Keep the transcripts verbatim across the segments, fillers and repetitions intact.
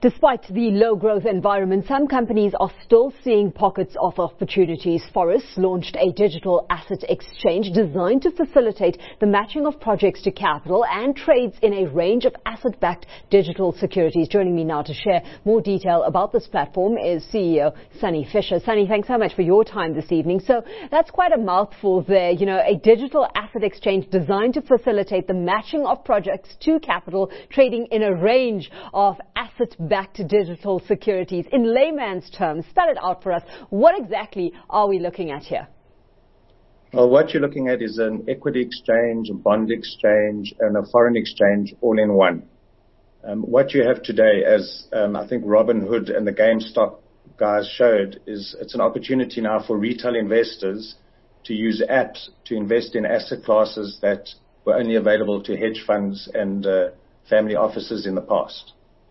Despite the low growth environment, some companies are still seeing pockets of opportunities. Forus launched a digital asset exchange designed to facilitate the matching of projects to capital and trades in a range of asset-backed digital securities. Joining me now to share more detail about this platform is C E O Sunny Fisher. Sunny, thanks so much for your time this evening. So that's quite a mouthful there. You know, a digital asset exchange designed to facilitate the matching of projects to capital, trading in a range of asset-backed back to digital securities. In layman's terms, spell it out for us. What exactly are we looking at here? Well, what you're looking at is an equity exchange, a bond exchange, and a foreign exchange all in one. Um, what you have today, as um, I think Robinhood and the GameStop guys showed, is it's an opportunity now for retail investors to use apps to invest in asset classes that were only available to hedge funds and uh, family offices in the past.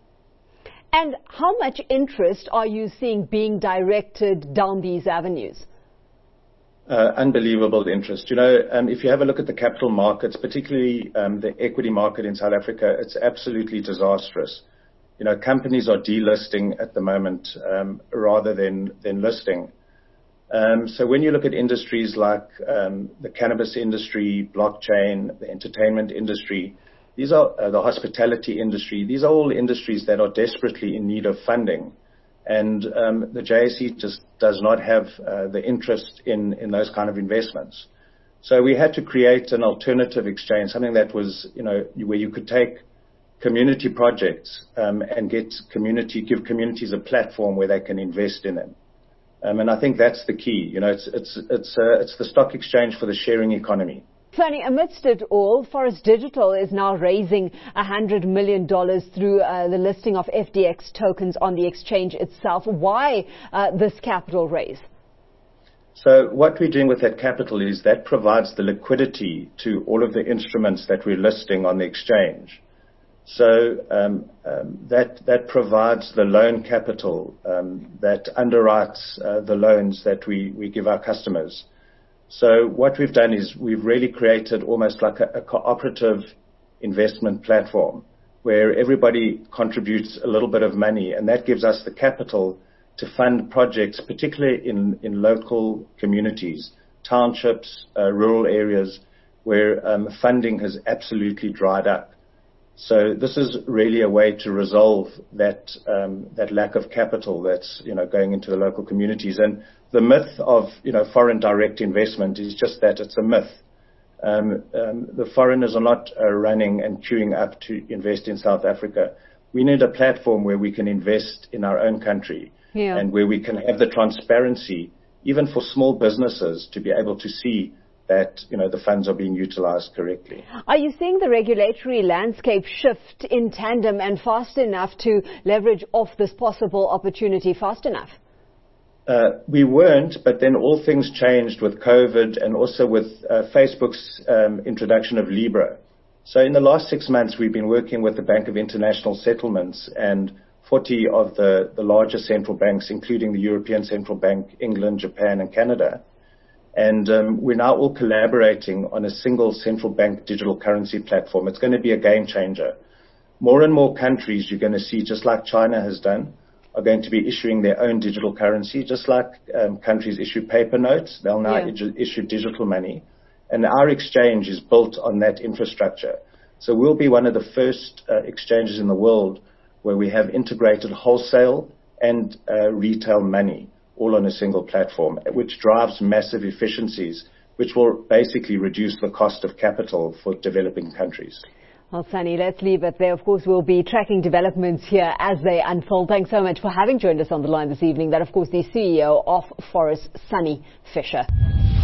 And how much interest are you seeing being directed down these avenues? Uh, unbelievable interest. You know, um, if you have a look at the capital markets, particularly um, the equity market in South Africa, it's absolutely disastrous. You know, companies are delisting at the moment um, rather than, than listing. Um, so when you look at industries like um, the cannabis industry, blockchain, the entertainment industry, These are uh, the hospitality industry. These are all industries that are desperately in need of funding. And um, the J S E just does not have uh, the interest in, in those kind of investments. So we had to create an alternative exchange, something that was, you know, where you could take community projects um, and get community, give communities a platform where they can invest in them. Um, and I think that's the key. You know, it's, it's, it's, uh, it's the stock exchange for the sharing economy. Sunny, amidst it all, Forus Digital is now raising one hundred million dollars through uh, the listing of F D X tokens on the exchange itself. Why uh, this capital raise? So what we're doing with that capital is that provides the liquidity to all of the instruments that we're listing on the exchange. So um, um, that, that provides the loan capital um, that underwrites uh, the loans that we, we give our customers. So what we've done is we've really created almost like a, a cooperative investment platform where everybody contributes a little bit of money, and that gives us the capital to fund projects, particularly in, in local communities, townships, uh, rural areas where um, funding has absolutely dried up. So this is really a way to resolve that um, that lack of capital that's, you know, going into the local communities. And the myth of, you know, foreign direct investment is just that, it's a myth. Um, um, the foreigners are not uh, running and queuing up to invest in South Africa. We need a platform where we can invest in our own country yeah. and where we can have the transparency, even for small businesses, to be able to see that, you know, the funds are being utilized correctly. Are you seeing the regulatory landscape shift in tandem and fast enough to leverage off this possible opportunity fast enough? Uh, we weren't, but then all things changed with COVID and also with uh, Facebook's um, introduction of Libra. So in the last six months, we've been working with the Bank of International Settlements and forty of the, the larger central banks, including the European Central Bank, England, Japan, and Canada. And um, we're now all collaborating on a single central bank digital currency platform. It's going to be a game changer. More and more countries you're going to see, just like China has done, are going to be issuing their own digital currency, just like um, countries issue paper notes. They'll now yeah. issue digital money. And our exchange is built on that infrastructure. So we'll be one of the first uh, exchanges in the world where we have integrated wholesale and uh, retail money, all on a single platform, which drives massive efficiencies, which will basically reduce the cost of capital for developing countries. Well, Sunny, let's leave it there. Of course, we'll be tracking developments here as they unfold. Thanks so much for having joined us on the line this evening. That, of course, the C E O of Forus, Sunny Fisher.